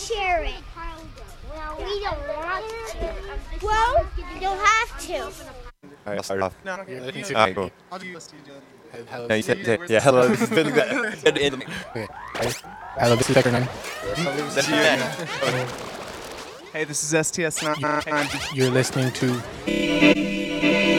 share it. Well, we don't want to. Well, you'll have to. All right, I'll start off. No, All okay. right, cool. I'll do this to you, Dylan. Hello. No, you said, yeah, hello. This has been the Okay. Hello, this is Becker 9. Hey, this is STS9. You're listening to